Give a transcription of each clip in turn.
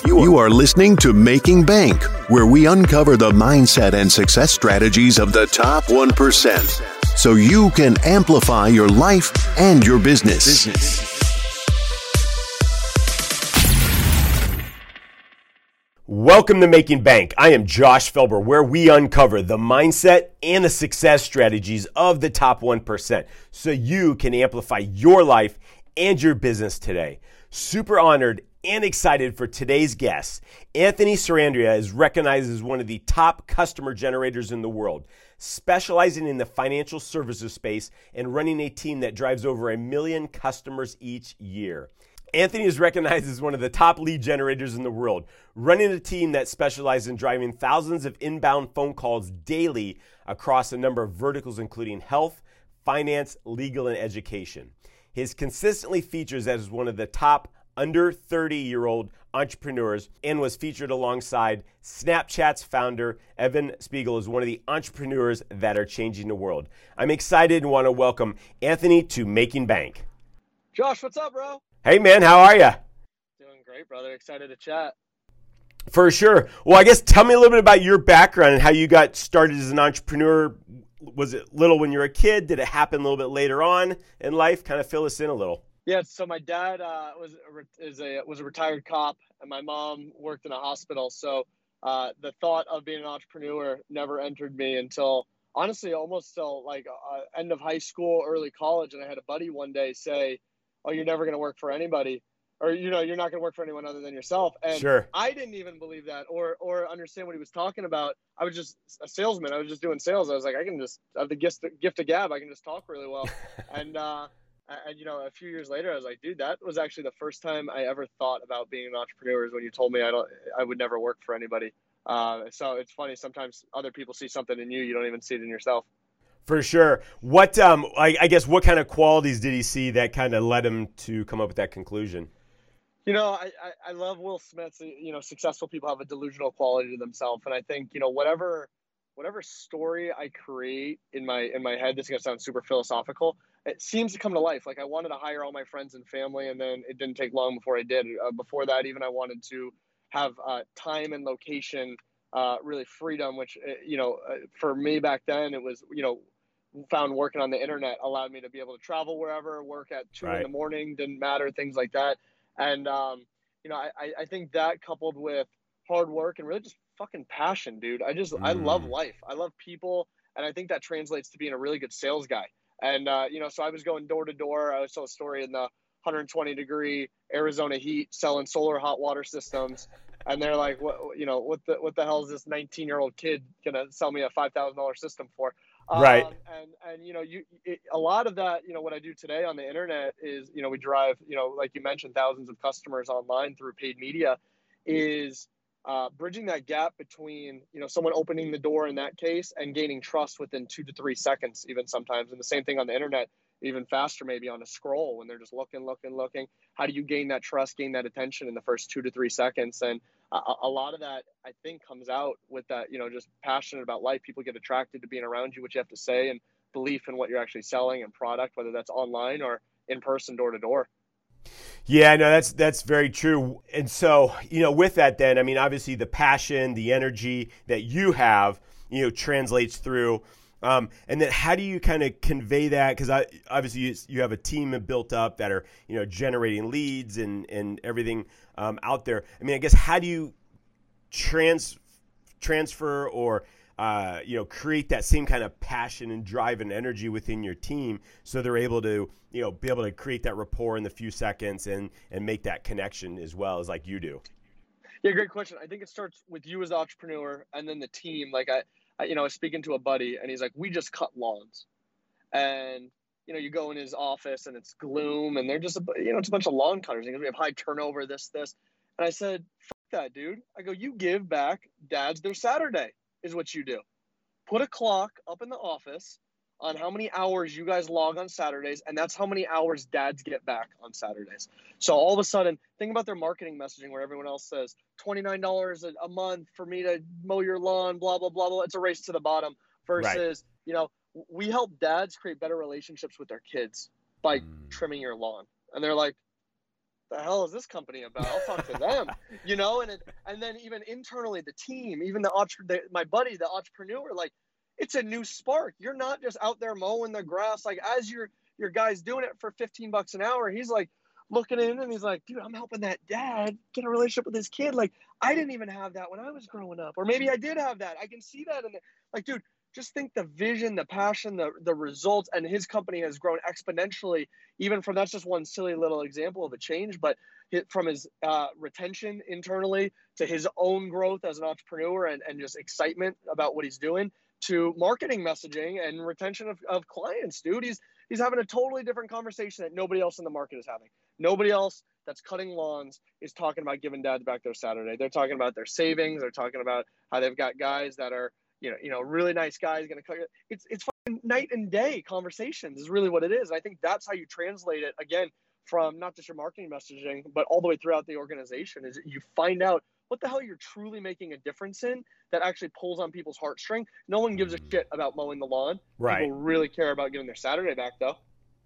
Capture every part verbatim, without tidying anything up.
You are listening to Making Bank, where we uncover the mindset and success strategies of the top one percent so you can amplify your life and your business. Welcome to Making Bank. I am Josh Felber, where we uncover the mindset and the success strategies of the top one percent so you can amplify your life and your business today. Super honored and excited for today's guest. Anthony Sarandria is recognized as one of the top customer generators in the world, specializing in the financial services space and running a team that drives over a million customers each year. Anthony is recognized as one of the top lead generators in the world, running a team that specializes in driving thousands of inbound phone calls daily across a number of verticals, including health, finance, legal, and education. His consistently features as one of the top under thirty-year-old entrepreneurs and was featured alongside Snapchat's founder, Evan Spiegel, as one of the entrepreneurs that are changing the world. I'm excited and want to welcome Anthony to Making Bank. Josh, what's up, bro? Hey, man, how are you? Doing great, brother. Excited to chat. For sure. Well, I guess tell me a little bit about your background and how you got started as an entrepreneur. Was it little when you were a kid? Did it happen a little bit later on in life? Kind of fill us in a little. Yeah, so my dad uh, was a, is a was a retired cop, and my mom worked in a hospital. So uh, the thought of being an entrepreneur never entered me until, honestly, almost till like uh, end of high school, early college. And I had a buddy one day say, "Oh, you're never going to work for anybody, or you know, you're not going to work for anyone other than yourself." And sure. I didn't even believe that, or or understand what he was talking about. I was just a salesman. I was just doing sales. I was like, I can just I have the gift gift of gab. I can just talk really well, and. uh And, you know, a few years later, I was like, dude, that was actually the first time I ever thought about being an entrepreneur is when you told me I don't, I would never work for anybody. Uh, so it's funny. Sometimes other people see something in you, you don't even see it in yourself. For sure. What, um, I, I guess, what kind of qualities did he see that kind of led him to come up with that conclusion? You know, I, I, I love Will Smith's, you know, successful people have a delusional quality to themselves. And I think, you know, whatever, whatever story I create in my, in my head, this is going to sound super philosophical. It seems to come to life. Like I wanted to hire all my friends and family, and then it didn't take long before I did. Uh, before that, even I wanted to have uh, time and location, uh, really freedom, which, uh, you know, uh, for me back then, it was, you know, found working on the internet allowed me to be able to travel wherever, work at two right. in the morning, didn't matter, things like that. And, um, you know, I, I think that coupled with hard work and really just fucking passion, dude. I just, mm. I love life. I love people. And I think that translates to being a really good sales guy. And, uh, you know, so I was going door to door. I saw a story in the one hundred twenty degree Arizona heat selling solar hot water systems. And they're like, what, you know, what the, what the hell is this nineteen year old kid going to sell me a five thousand dollars system for? Right. Um, and, and, you know, you, it, a lot of that, you know, what I do today on the internet is, you know, we drive, you know, like you mentioned, thousands of customers online through paid media is, Uh, bridging that gap between, you know, someone opening the door in that case and gaining trust within two to three seconds, even sometimes. And the same thing on the internet, even faster, maybe on a scroll when they're just looking, looking, looking. How do you gain that trust, gain that attention in the first two to three seconds? And a, a lot of that, I think, comes out with that, you know, just passionate about life. People get attracted to being around you, what you have to say, and belief in what you're actually selling and product, whether that's online or in person, door to door. Yeah, no, that's that's very true. And so, you know, with that then, I mean, obviously the passion, the energy that you have, you know, translates through. Um, and then how do you kind of convey that? Because I, obviously you, you have a team built up that are, you know, generating leads and, and everything um, out there. I mean, I guess how do you trans transfer or Uh, you know, create that same kind of passion and drive and energy within your team so they're able to, you know, be able to create that rapport in the few seconds and, and make that connection as well as like you do? Yeah, great question. I think it starts with you as the entrepreneur and then the team. Like I, I, you know, I was speaking to a buddy and he's like, we just cut lawns. And, you know, you go in his office and it's gloom and they're just, a, you know, it's a bunch of lawn cutters because we have high turnover, this, this. And I said, fuck that, dude. I go, you give back dads their Saturday. Is what you do. Put a clock up in the office on how many hours you guys log on Saturdays, and that's how many hours dads get back on Saturdays. So all of a sudden, think about their marketing messaging where everyone else says twenty-nine dollars a month for me to mow your lawn, blah, blah, blah, blah. It's a race to the bottom versus, right. you know, we help dads create better relationships with their kids by mm. trimming your lawn. And they're like, the hell is this company about? I'll talk to them, you know? And it, and then even internally, the team, even the, the my buddy, the entrepreneur, like, it's a new spark. You're not just out there mowing the grass. Like, as your, your guy's doing it for fifteen bucks an hour, he's like looking in and he's like, dude, I'm helping that dad get a relationship with his kid. Like, I didn't even have that when I was growing up, or maybe I did have that. I can see that in the, like, dude, just think the vision, the passion, the the results, and his company has grown exponentially, even from, that's just one silly little example of a change, but it, from his uh, retention internally to his own growth as an entrepreneur and, and just excitement about what he's doing to marketing messaging and retention of, of clients, dude. He's, he's having a totally different conversation that nobody else in the market is having. Nobody else that's cutting lawns is talking about giving dads back their Saturday. They're talking about their savings. They're talking about how they've got guys that are, you know, you know, really nice guys going to cut. It's it's fucking night and day conversations is really what it is. And I think that's how you translate it, again, from not just your marketing messaging, but all the way throughout the organization, is you find out what the hell you're truly making a difference in that actually pulls on people's heartstring. No one gives a shit about mowing the lawn. Right. People really care about getting their Saturday back, though.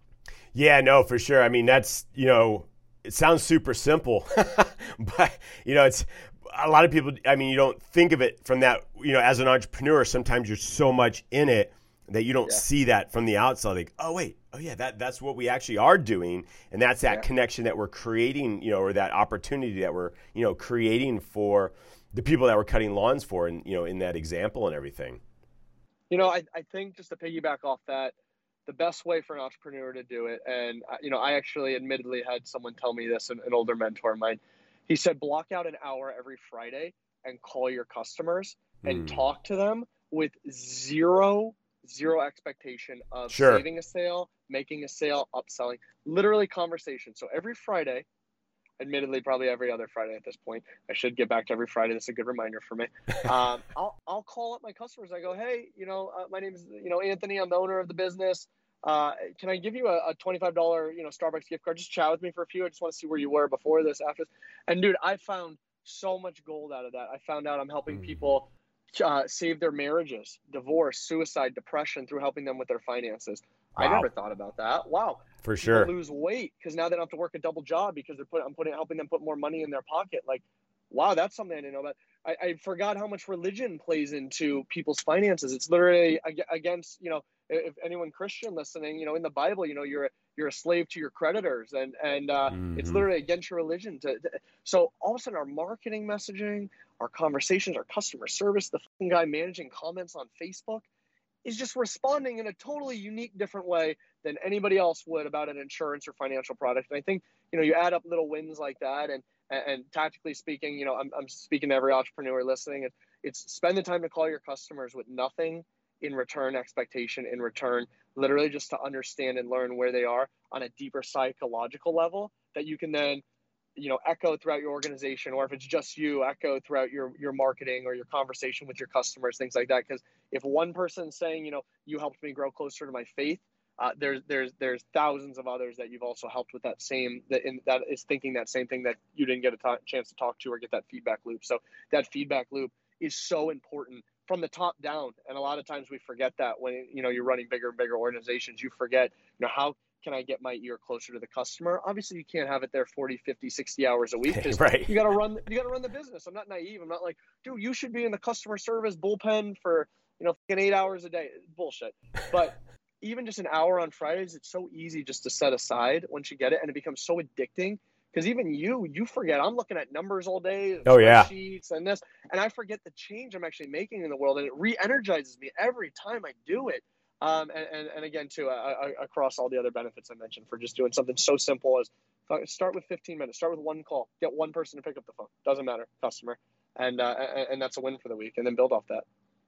Yeah, no, for sure. I mean, that's, you know, it sounds super simple, but, you know, it's, a lot of people, I mean, you don't think of it from that, you know, as an entrepreneur, sometimes you're so much in it that you don't yeah. see that from the outside. Like, oh, wait, oh, yeah, that that's what we actually are doing. And that's that yeah. connection that we're creating, you know, or that opportunity that we're, you know, creating for the people that we're cutting lawns for, and, you know, in that example and everything. You know, I, I think just to piggyback off that, the best way for an entrepreneur to do it, and, you know, I actually admittedly had someone tell me this, an, an older mentor of mine. He said, block out an hour every Friday and call your customers and mm. talk to them with zero, zero expectation of sure. saving a sale, making a sale, upselling, literally conversation. So every Friday, admittedly, probably every other Friday at this point, I should get back to every Friday. That's a good reminder for me. Um, I'll, I'll call up my customers. I go, hey, you know, uh, my name is, you know, Anthony. I'm the owner of the business. Uh, can I give you a, a twenty-five dollars, you know, Starbucks gift card? Just chat with me for a few. I just want to see where you were before this, after this. And dude, I found so much gold out of that. I found out I'm helping people uh, save their marriages, divorce, suicide, depression through helping them with their finances. Wow. I never thought about that. Wow. For sure. People lose weight because now they don't have to work a double job because they're put, I'm putting, helping them put more money in their pocket. Like, wow, that's something I didn't know about. I, I forgot how much religion plays into people's finances. It's literally against, you know, if anyone Christian listening, you know, in the Bible, you know, you're a, you're a slave to your creditors, and and uh, mm-hmm. it's literally against your religion. To, to so all of a sudden, our marketing messaging, our conversations, our customer service, the fucking guy managing comments on Facebook is just responding in a totally unique, different way than anybody else would about an insurance or financial product. And I think, you know, you add up little wins like that, and and, and tactically speaking, you know, I'm I'm speaking to every entrepreneur listening. It, it's spend the time to call your customers with nothing in return, expectation in return, literally just to understand and learn where they are on a deeper psychological level that you can then, you know, echo throughout your organization, or if it's just you, echo throughout your, your marketing or your conversation with your customers, things like that. Because if one person's saying, you know, you helped me grow closer to my faith, uh, there's, there's, there's thousands of others that you've also helped with that same, that, in, that is thinking that same thing that you didn't get a t- chance to talk to or get that feedback loop. So that feedback loop is so important from the top down. And a lot of times we forget that when, you know, you're running bigger and bigger organizations, you forget, you know, how can I get my ear closer to the customer? Obviously you can't have it there forty, fifty, sixty hours a week. Right. You got to run, you got to run the business. I'm not naive. I'm not like, dude, you should be in the customer service bullpen for, you know, eight hours a day. Bullshit. But even just an hour on Fridays, it's so easy just to set aside once you get it. And it becomes so addicting. Because even you, you forget. I'm looking at numbers all day, oh yeah, sheets and this, and I forget the change I'm actually making in the world, and it re-energizes me every time I do it. Um, and, and and again, too, uh, across all the other benefits I mentioned for just doing something so simple as start with fifteen minutes, start with one call, get one person to pick up the phone. Doesn't matter, customer, and uh, and that's a win for the week, and then build off that.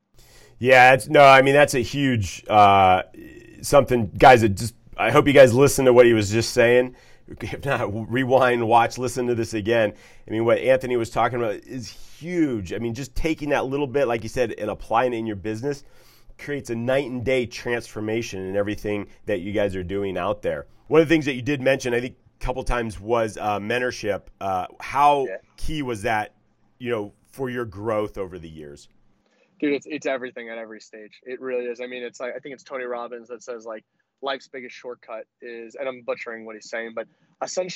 Yeah, it's, no, I mean that's a huge uh, something, guys. It just I hope you guys listen to what he was just saying. If not, rewind, watch, listen to this again. I mean, what Anthony was talking about is huge. I mean, just taking that little bit, like you said, and applying it in your business creates a night and day transformation in everything that you guys are doing out there. One of the things that you did mention, I think a couple times, was uh, mentorship. Uh, how yeah. key was that, you know, for your growth over the years? Dude, it's it's everything at every stage. It really is. I mean, it's like, I think it's Tony Robbins that says, like, life's biggest shortcut is, and I'm butchering what he's saying, but essentially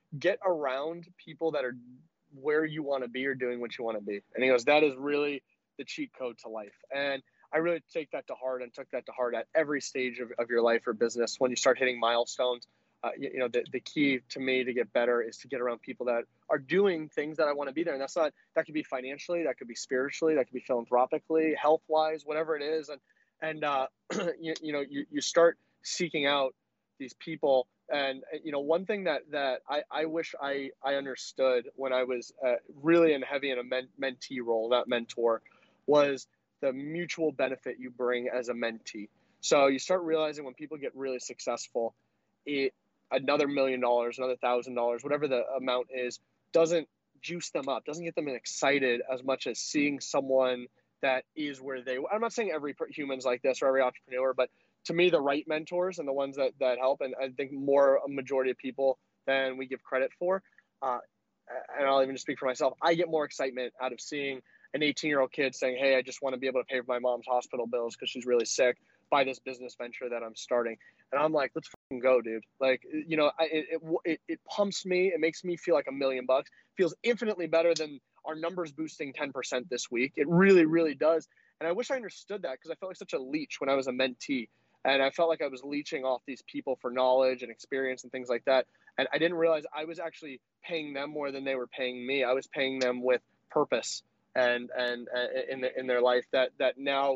get around people that are where you want to be or doing what you want to be. And he goes, that is really the cheat code to life. And I really take that to heart and took that to heart at every stage of, of your life or business. When you start hitting milestones, uh, you, you know, the, the key to me to get better is to get around people that are doing things that I want to be there. And that's not, that could be financially, that could be spiritually, that could be philanthropically, health wise, whatever it is. And, and, uh, you, you know, you, you start seeking out these people. And, you know, one thing that, that I, I wish I, I understood when I was uh, really in heavy in a men, mentee role, not mentor, was the mutual benefit you bring as a mentee. So you start realizing when people get really successful, it another million dollars, another thousand dollars, whatever the amount is, doesn't juice them up, doesn't get them excited as much as seeing someone that is where they, I'm not saying every human's like this or every entrepreneur, but to me, the right mentors and the ones that, that help, and I think more a majority of people than we give credit for, uh, and I'll even just speak for myself, I get more excitement out of seeing an eighteen-year-old kid saying, hey, I just want to be able to pay for my mom's hospital bills because she's really sick by this business venture that I'm starting. And I'm like, let's fucking go, dude. Like, you know, I, it, it, it pumps me. It makes me feel like a million bucks. Feels infinitely better than our numbers boosting ten percent this week. It really, really does. And I wish I understood that because I felt like such a leech when I was a mentee. And I felt like I was leeching off these people for knowledge and experience and things like that. And I didn't realize I was actually paying them more than they were paying me. I was paying them with purpose and and uh, in the, in their life that that now,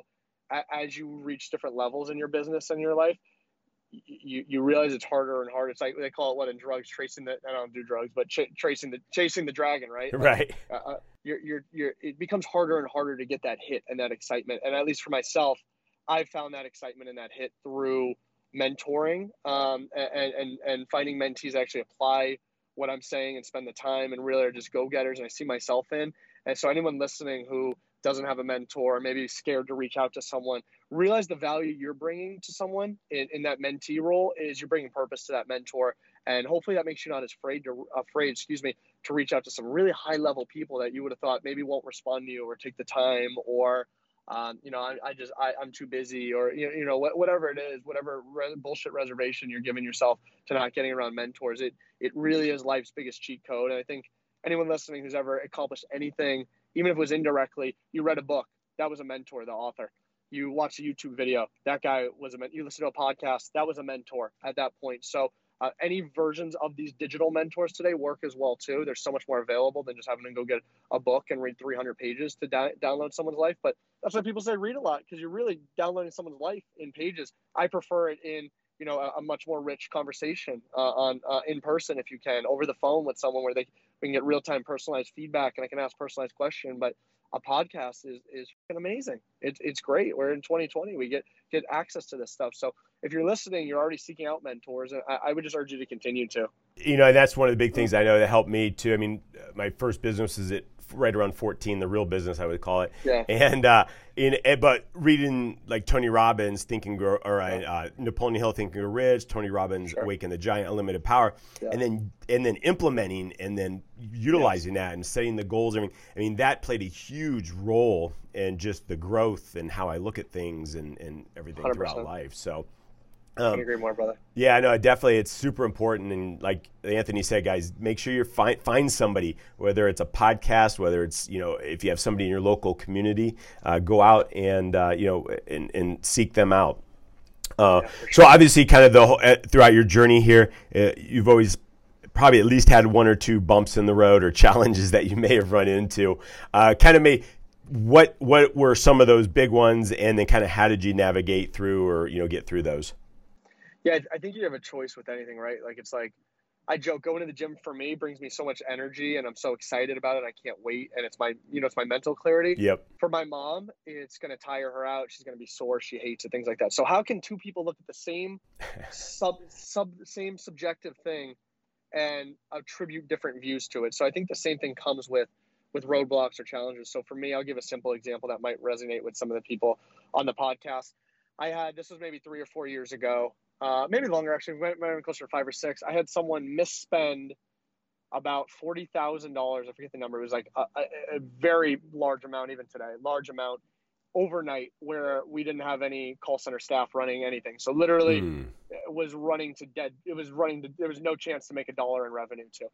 as you reach different levels in your business and your life, you you realize it's harder and harder. It's like they call it what in drugs, tracing the, I don't do drugs, but ch- tracing the chasing the dragon, right? Right. Like, uh, you're you're you're it becomes harder and harder to get that hit and that excitement. And at least for myself, I found that excitement and that hit through mentoring um, and and and finding mentees that actually apply what I'm saying and spend the time and really are just go-getters, and I see myself in. And so anyone listening who doesn't have a mentor or maybe scared to reach out to someone, realize the value you're bringing to someone in, in that mentee role is you're bringing purpose to that mentor. And hopefully that makes you not as afraid to, afraid, excuse me, to reach out to some really high level people that you would have thought maybe won't respond to you or take the time or, um, you know, I, I just, I, I'm too busy or, you know, you know, whatever it is, whatever re- bullshit reservation you're giving yourself to not getting around mentors. It, it really is life's biggest cheat code. And I think anyone listening who's ever accomplished anything, even if it was indirectly, you read a book, that was a mentor, the author. You watched a YouTube video, that guy was a mentor. You listened to a podcast, that was a mentor at that point. So uh, any versions of these digital mentors today work as well too. There's so much more available than just having to go get a book and read three hundred pages to da- download someone's life. But that's why people say read a lot, because you're really downloading someone's life in pages. I prefer it in, you know, a, a much more rich conversation uh, on uh, in person if you can, over the phone with someone where they we can get real-time personalized feedback and I can ask personalized question. But a podcast is is amazing. It's it's great. We're in twenty twenty. We get get access to this stuff. So if you're listening, you're already seeking out mentors, and I, I would just urge you to continue to. You know, that's one of the big things I know that helped me too. I mean, my first business is at right around fourteen, the real business I would call it. Yeah. And uh, in but reading like Tony Robbins, Think and Grow, or uh, Napoleon Hill, Think and Grow Rich, Tony Robbins, sure. Awaken the Giant, Unlimited Power, yeah. and then and then implementing and then utilizing yes. that and setting the goals. I mean, I mean that played a huge role in just the growth and how I look at things and, and everything one hundred percent throughout life. So. Um, I can agree more, brother. Yeah, no, definitely. It's super important. And like Anthony said, guys, make sure you find find somebody, whether it's a podcast, whether it's, you know, if you have somebody in your local community, uh, go out and, uh, you know, and, and seek them out. Uh, yeah, sure. So obviously kind of the whole, uh, throughout your journey here, uh, you've always probably at least had one or two bumps in the road or challenges that you may have run into. Uh, kind of may, what, what were some of those big ones, and then kind of how did you navigate through or, you know, get through those? Yeah, I think you have a choice with anything, right? Like, it's like, I joke, going to the gym for me brings me so much energy and I'm so excited about it. I can't wait. And it's my, you know, it's my mental clarity. Yep. For my mom, it's going to tire her out. She's going to be sore. She hates it, things like that. So how can two people look at the same sub, sub, same subjective thing and attribute different views to it? So I think the same thing comes with, with roadblocks or challenges. So for me, I'll give a simple example that might resonate with some of the people on the podcast. I had, this was maybe three or four years ago. Uh, maybe longer, actually, might have been closer to five or six. I had someone misspend about forty thousand dollars. I forget the number. It was like a, a, a very large amount, even today, large amount overnight where we didn't have any call center staff running anything. So literally Mm. it was running to dead. It was running to, there was no chance to make a dollar in revenue too.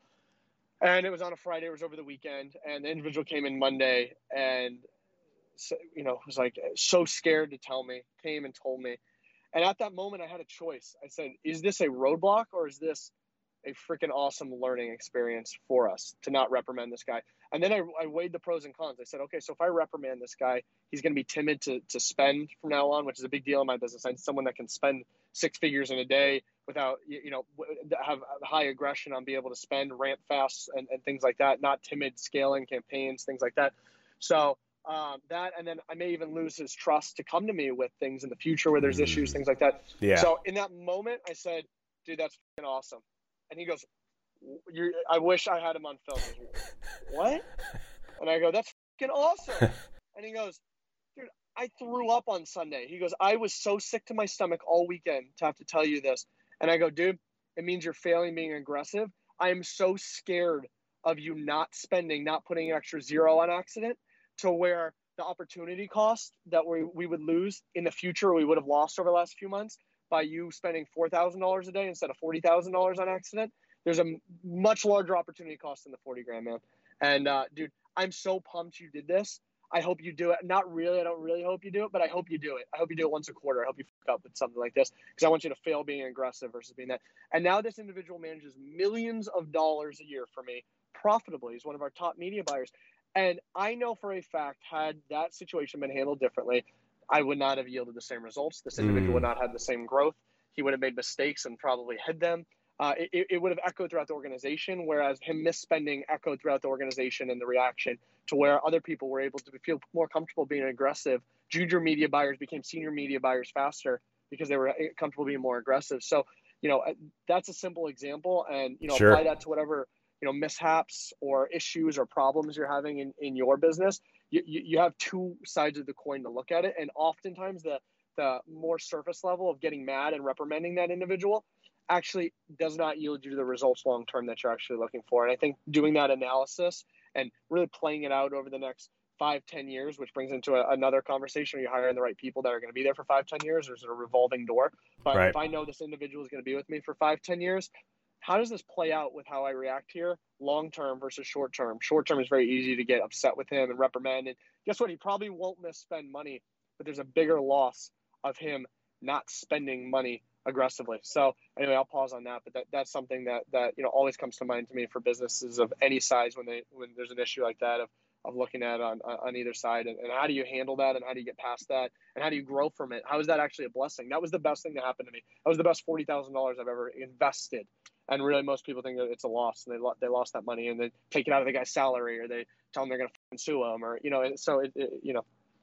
And it was on a Friday, it was over the weekend, and the individual came in Monday and, so, you know, was like so scared to tell me, came and told me. And at that moment I had a choice. I said, is this a roadblock or is this a freaking awesome learning experience for us to not reprimand this guy? And then I, I weighed the pros and cons. I said, okay, so if I reprimand this guy, he's going to be timid to, to spend from now on, which is a big deal in my business. I'm someone that can spend six figures in a day without, you know, have high aggression on being able to spend, ramp fast and, and things like that, not timid scaling campaigns, things like that. So um, that, and then I may even lose his trust to come to me with things in the future where there's Mm. issues, things like that. Yeah. So in that moment, I said, dude, that's freaking awesome. And he goes, You're, I wish I had him on film. He goes, what? And I go, that's freaking awesome. And he goes, dude, I threw up on Sunday. He goes, I was so sick to my stomach all weekend to have to tell you this. And I go, dude, it means you're failing being aggressive. I am so scared of you not spending, not putting an extra zero on accident to where the opportunity cost that we, we would lose in the future, we would have lost over the last few months by you spending four thousand dollars a day instead of forty thousand dollars on accident. There's a much larger opportunity cost than the forty grand, man. And uh, dude, I'm so pumped you did this. I hope you do it. Not really. I don't really hope you do it, but I hope you do it. I hope you do it once a quarter. I hope you fuck up with something like this because I want you to fail being aggressive versus being that. And now this individual manages millions of dollars a year for me profitably. He's one of our top media buyers. And I know for a fact, had that situation been handled differently, I would not have yielded the same results. This individual mm. would not have the same growth. He would have made mistakes and probably hid them. Uh, it, it would have echoed throughout the organization, whereas him misspending echoed throughout the organization and the reaction to where other people were able to feel more comfortable being aggressive. Junior media buyers became senior media buyers faster because they were comfortable being more aggressive. So, you know, that's a simple example. And, you know, sure. apply that to whatever, you know, mishaps or issues or problems you're having in, in your business. You, you, you have two sides of the coin to look at it. And oftentimes the, the more surface level of getting mad and reprimanding that individual actually does not yield you the results long-term that you're actually looking for. And I think doing that analysis and really playing it out over the next five, ten years, which brings into a, another conversation. Are you hiring the right people that are going to be there for five, ten years, or is it a revolving door? But right. if I know this individual is going to be with me for five, ten years, how does this play out with how I react here long-term versus short-term? Short-term is very easy to get upset with him and reprimand. And guess what? He probably won't misspend money, but there's a bigger loss of him not spending money aggressively. So anyway, I'll pause on that, but that, that's something that, that, you know, always comes to mind to me for businesses of any size when they, when there's an issue like that of, of looking at on, on either side and, and how do you handle that and how do you get past that and how do you grow from it? How is that actually a blessing? That was the best thing that happened to me. That was the best forty thousand dollars I've ever invested. And really most people think that it's a loss and they, lo- they lost that money and they take it out of the guy's salary or they tell him they're going to sue him or, you know, and so it, it you know.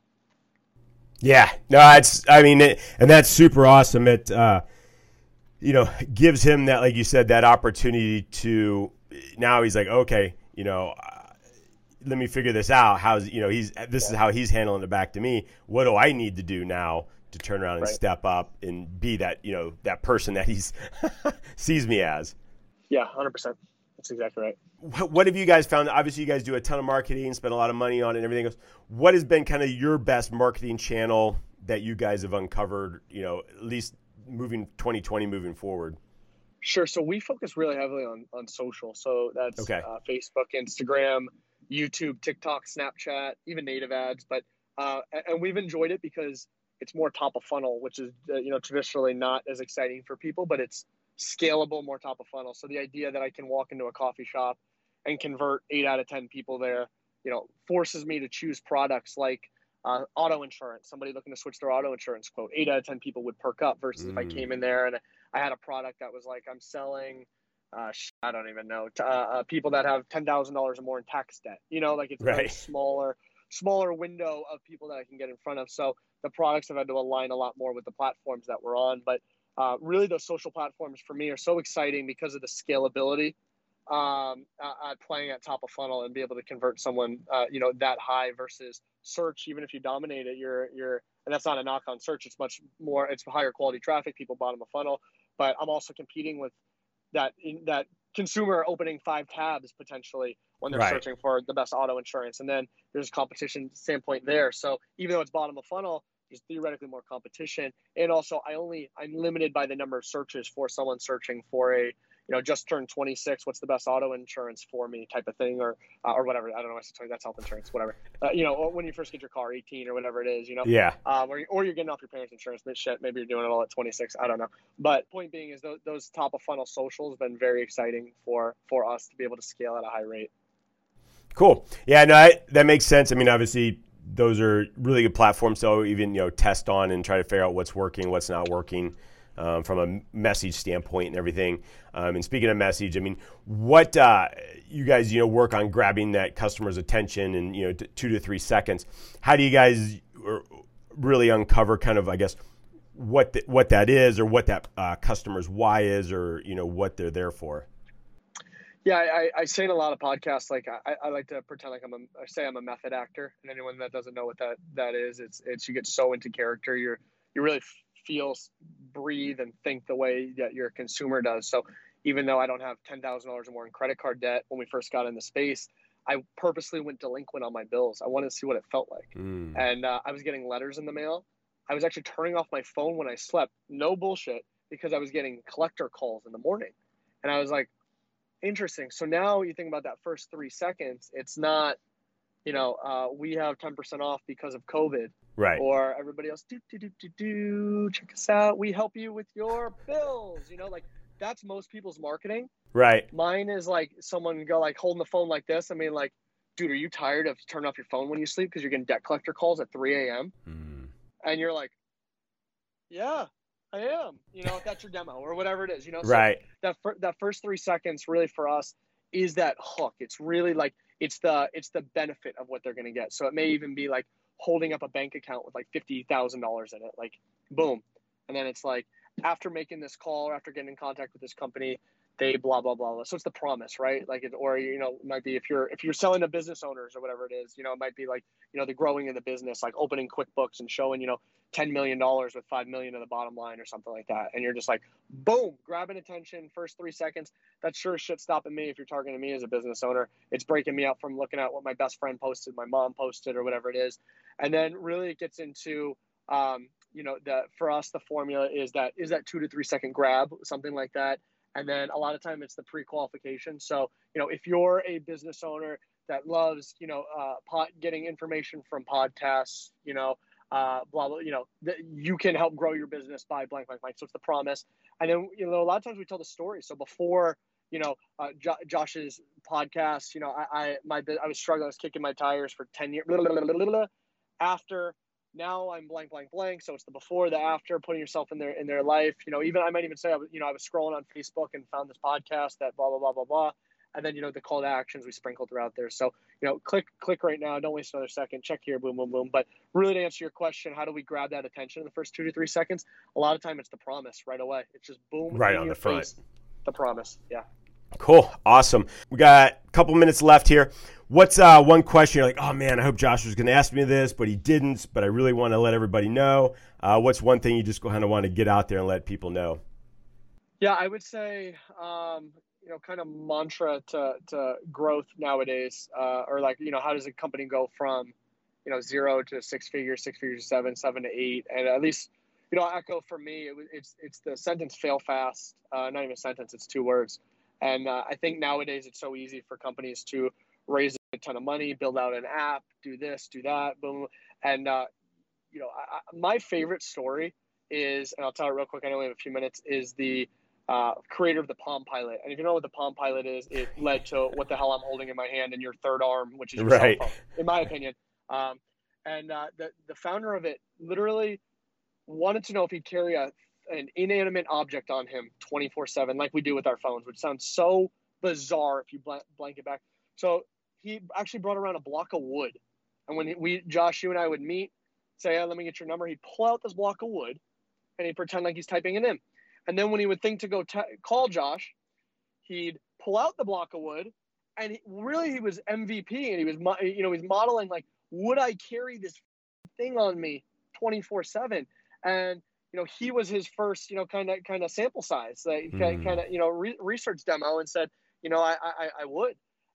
Yeah, no, it's, I mean, it, and that's super awesome. It, uh, you know, gives him that, like you said, that opportunity to, now he's like, okay, you know, uh, let me figure this out. How's, you know, he's, this yeah. is how he's handling it back to me. What do I need to do now to turn around and right. step up and be that, you know, that person that he's sees me as? Yeah, one hundred percent. That's exactly right. What, what have you guys found? Obviously, you guys do a ton of marketing, spend a lot of money on it and everything else. What has been kind of your best marketing channel that you guys have uncovered, you know, at least moving twenty twenty moving forward? Sure. So we focus really heavily on, on social. So that's okay. uh, Facebook, Instagram, YouTube, TikTok, Snapchat, even native ads. But uh, and we've enjoyed it because it's more top of funnel, which is, uh, you know, traditionally not as exciting for people, but it's scalable, more top of funnel. So the idea that I can walk into a coffee shop and convert eight out of ten people there, you know, forces me to choose products like uh, auto insurance. Somebody looking to switch their auto insurance quote, eight out of ten people would perk up versus mm. if I came in there and I had a product that was like, I'm selling, uh, I don't even know, to, uh, uh, people that have ten thousand dollars or more in tax debt, you know, like it's right. a very smaller, smaller window of people that I can get in front of. So the products have had to align a lot more with the platforms that we're on. But uh, really those social platforms for me are so exciting because of the scalability um, uh, playing at top of funnel and be able to convert someone, uh, you know, that high versus search. Even if you dominate it, you're, you're, and that's not a knock on search. It's much more, it's higher quality traffic, people bottom of funnel, but I'm also competing with that, in, that consumer opening five tabs potentially when they're Right. searching for the best auto insurance. And then there's a competition standpoint there. So even though it's bottom of funnel, there's theoretically more competition. And also I only, I'm limited by the number of searches for someone searching for a, you know, just turned twenty-six, what's the best auto insurance for me type of thing, or uh, or whatever. I don't know. I said that's health insurance, whatever. Uh, you know, or when you first get your car, eighteen or whatever it is, you know. Yeah. Um, or, or you're getting off your parents' insurance. But shit, maybe you're doing it all at twenty-six. I don't know. But point being is those, those top of funnel socials have been very exciting for for us to be able to scale at a high rate. Cool. Yeah, no, I, that makes sense. I mean, obviously, those are really good platforms to even, you know, test on and try to figure out what's working, what's not working. Um, from a message standpoint and everything. Um, and speaking of message, I mean, what uh, you guys, you know, work on grabbing that customer's attention in, you know, t- two to three seconds. How do you guys really uncover kind of, I guess, what the, what that is, or what that uh, customer's why is, or, you know, what they're there for? Yeah, I, I say in a lot of podcasts, like I, I like to pretend like I'm a, I say I'm a method actor, and anyone that doesn't know what that that is, it's it's you get so into character, you're you really feel, breathe, and think the way that your consumer does. So even though I don't have ten thousand dollars or more in credit card debt, when we first got in the space, I purposely went delinquent on my bills. I wanted to see what it felt like. Mm. And uh, I was getting letters in the mail. I was actually turning off my phone when I slept. No bullshit, because I was getting collector calls in the morning. And I was like, interesting. So now you think about that first three seconds, it's not, you know, uh, we have ten percent off because of COVID. Right. Or everybody else, do, do, do, do, do, check us out. We help you with your bills. You know, like that's most people's marketing. Right. Mine is like someone go like holding the phone like this. I mean, like, dude, are you tired of turning off your phone when you sleep because you're getting debt collector calls at three a.m.? Mm. And you're like, yeah, I am. You know, if that's your demo or whatever it is, you know. So Right. that fir- that first three seconds really for us is that hook. It's really like it's the it's the benefit of what they're going to get. So it may even be like holding up a bank account with like fifty thousand dollars in it, like boom. And then it's like, after making this call or after getting in contact with this company, they blah, blah, blah, blah. So it's the promise, right? Like, it, or, you know, it might be if you're, if you're selling to business owners or whatever it is, you know, it might be like, you know, the growing in the business, like opening QuickBooks and showing, you know, ten million dollars with five million dollars of the bottom line or something like that. And you're just like, boom, grabbing attention, first three seconds. That's sure as shit stopping me if you're targeting me as a business owner. It's breaking me out from looking at what my best friend posted, my mom posted, or whatever it is. And then really it gets into, um, you know, the, for us, the formula is that, is that two to three second grab, something like that. And then a lot of time it's the pre-qualification. So, you know, if you're a business owner that loves, you know, uh, pot, getting information from podcasts, you know, uh, blah, blah, you know, th- you can help grow your business by blank, blank, blank. So it's the promise. And then, you know, a lot of times we tell the story. So before, you know, uh, Jo- Josh's podcast, you know, I, I, my, I was struggling, I was kicking my tires for ten years, blah, blah, blah, blah, blah, blah. After now I'm blank, blank, blank. So it's the before, the after, putting yourself in their, in their life. You know, even, I might even say, I was, you know, I was scrolling on Facebook and found this podcast that blah, blah, blah, blah, blah. And then, you know, the call to actions we sprinkled throughout there. So, you know, click, click right now. Don't waste another second. Check here, boom, boom, boom. But really to answer your question, how do we grab that attention in the first two to three seconds? A lot of time it's the promise right away. It's just boom. Right on the front. Face, the promise. Yeah. Cool. Awesome. We got a couple minutes left here. What's uh, one question you're like, oh man, I hope Josh was going to ask me this, but he didn't, but I really want to let everybody know. Uh, what's one thing you just kind of want to get out there and let people know? Yeah, I would say, um, you know, kind of mantra to, to growth nowadays, uh, or like, you know, how does a company go from, you know, zero to six figures, six figures to seven, seven to eight. And at least, you know, I echo for me, it, it's, it's the sentence fail fast, uh, not even a sentence, it's two words. And uh, I think nowadays it's so easy for companies to raise a ton of money, build out an app, do this, do that, boom. And, uh, you know, I, I, my favorite story is, and I'll tell it real quick, I know we have a few minutes, is the uh, creator of the Palm Pilot. And if you know what the Palm Pilot is, it led to what the hell I'm holding in my hand and your third arm, which is your right. cell phone, in my opinion. Um, and uh, the, the founder of it literally wanted to know if he'd carry a an inanimate object on him twenty-four seven, like we do with our phones, which sounds so bizarre if you blank, blank it back. So he actually brought around a block of wood. And when we, Josh, you and I would meet, say, hey, let me get your number. He'd pull out this block of wood and he'd pretend like he's typing it in. And then when he would think to go t- call Josh, he'd pull out the block of wood. And he, really he was M V P and he was, mo- you know, he's modeling like, would I carry this thing on me twenty-four seven? And you know, he was his first, you know, kind of kind of sample size, like, mm. kind of, you know, re- research demo, and said, you know, I, I I would.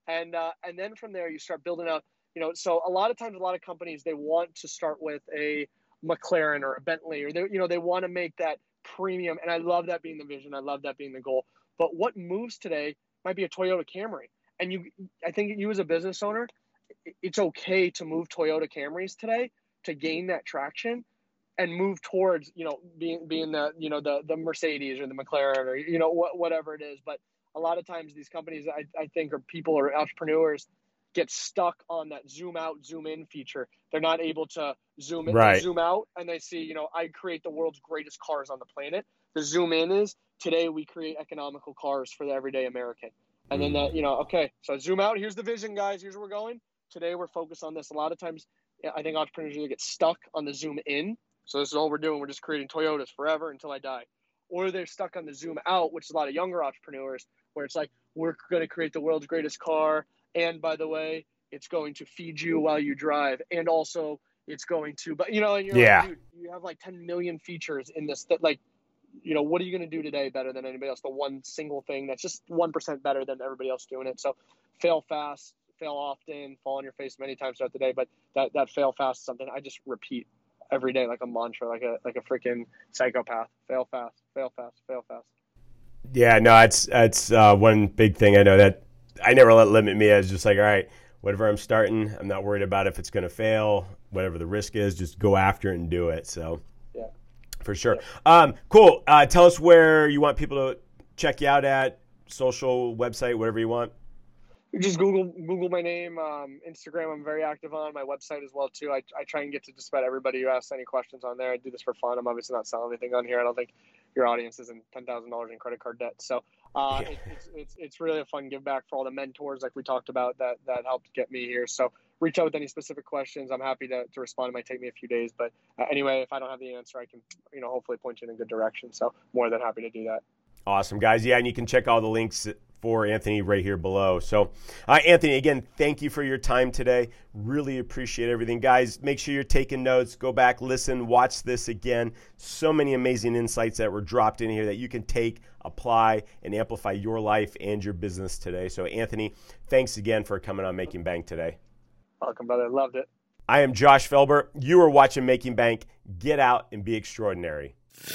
And uh, and then from there, you start building out, you know, so a lot of times, a lot of companies, they want to start with a McLaren or a Bentley, or they, you know, they want to make that premium. And I love that being the vision. I love that being the goal. But what moves today might be a Toyota Camry. And you, I think you as a business owner, it's okay to move Toyota Camrys today to gain that traction and move towards, you know, being, being the, you know, the, the Mercedes or the McLaren or, you know, wh- whatever it is. But a lot of times these companies, I, I think, or people or entrepreneurs get stuck on that zoom out, zoom in feature. They're not able to zoom in, right. zoom out, and they see, you know, I create the world's greatest cars on the planet. The zoom in is today we create economical cars for the everyday American. And mm. then that, you know, okay, so zoom out. Here's the vision, guys. Here's where we're going. Today we're focused on this. A lot of times, I think entrepreneurs either get stuck on the zoom in. So this is all we're doing. We're just creating Toyotas forever until I die. Or they're stuck on the zoom out, which is a lot of younger entrepreneurs, where it's like, we're going to create the world's greatest car. And by the way, it's going to feed you while you drive. And also it's going to, but you know, and you're yeah. like, dude, you have like ten million features in this that like, you know, what are you going to do today better than anybody else? The one single thing that's just one percent better than everybody else doing it. So fail fast, fail often, fall on your face many times throughout the day. But that, that fail fast is something I just repeat every day, like a mantra, like a, like a freaking psychopath. Fail fast, fail fast, fail fast. Yeah, no, it's, it's uh, one big thing I know that I never let limit me. I was just like, all right, whatever I'm starting, I'm not worried about if it's going to fail, whatever the risk is, just go after it and do it. So yeah, for sure. Yeah. Um, cool. Uh, tell us where you want people to check you out at, social, website, whatever you want. Just Google Google my name, um, Instagram. I'm very active on my website as well too. I, I try and get to just about everybody who asks any questions on there. I do this for fun. I'm obviously not selling anything on here. I don't think your audience is in ten thousand dollars in credit card debt. So uh, it, it's it's it's really a fun give back for all the mentors like we talked about that that helped get me here. So reach out with any specific questions. I'm happy to, to respond. It might take me a few days, but uh, anyway, if I don't have the answer, I can you know hopefully point you in a good direction. So more than happy to do that. Awesome, guys. Yeah, and you can check all the links for Anthony right here below. So, uh, Anthony, again, thank you for your time today. Really appreciate everything. Guys, make sure you're taking notes. Go back, listen, watch this again. So many amazing insights that were dropped in here that you can take, apply, and amplify your life and your business today. So, Anthony, thanks again for coming on Making Bank today. Welcome, brother. Loved it. I am Josh Felber. You are watching Making Bank. Get out and be extraordinary.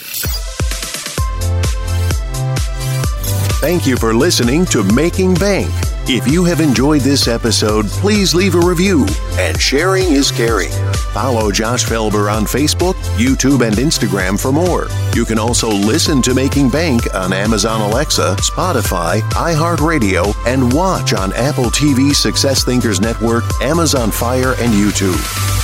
Thank you for listening to Making Bank. If you have enjoyed this episode, please leave a review, and sharing is caring. Follow Josh Felber on Facebook, YouTube, and Instagram for more. You can also listen to Making Bank on Amazon Alexa, Spotify, iHeartRadio, and watch on Apple T V, Success Thinkers Network, Amazon Fire, and YouTube.